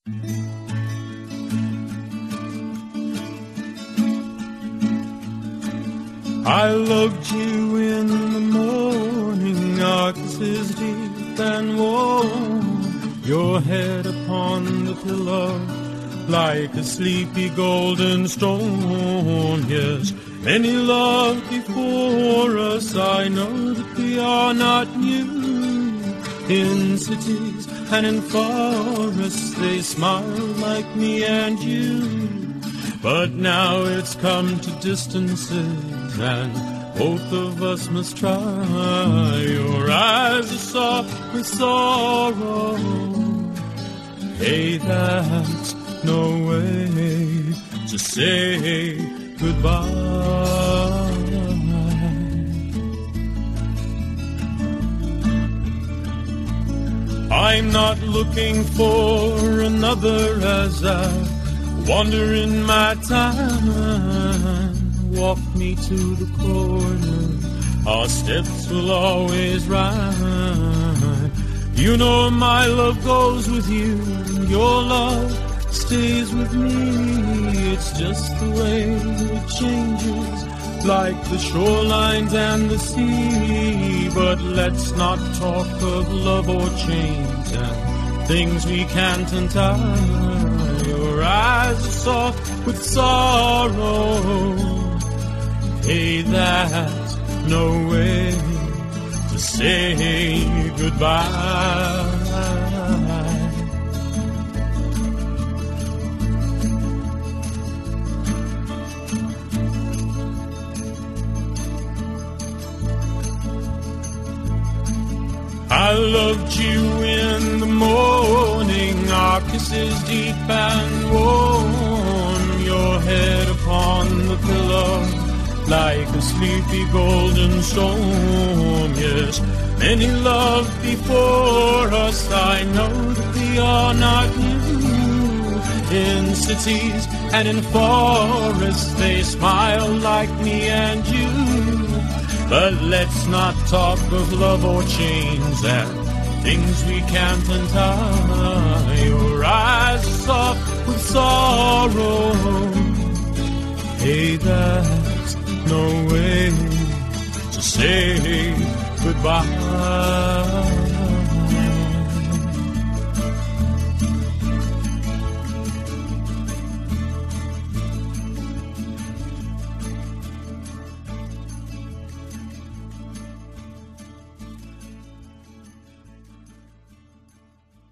I loved you in the morning, our kisses deep and warm, your head upon the pillow like a sleepy golden storm. Yes, many loved before us, I know that we are not new. In cities and in forests they smile like me and you. But now it's come to distances, and both of us must try. Your eyes are soft with sorrow. Hey, that's no way to say goodbye. I'm not looking for another as I wander in my time. Walk me to the corner, our steps will always rhyme. You know my love goes with you, your love stays with me. It's just the way it changes, like the shorelines and the sea. But let's not talk of love or change and things we can't untie. Your eyes are soft with sorrow. Hey, that's no way to say goodbye. I loved you in the morning, our kisses deep and warm, your head upon the pillow like a sleepy golden storm. Yes, many loved before us, I know that we are not new. In cities and in forests they smile like me and you. But let's not talk of love or chains and things we can't untie. Your eyes are soft with sorrow. Hey, that's no way to say goodbye.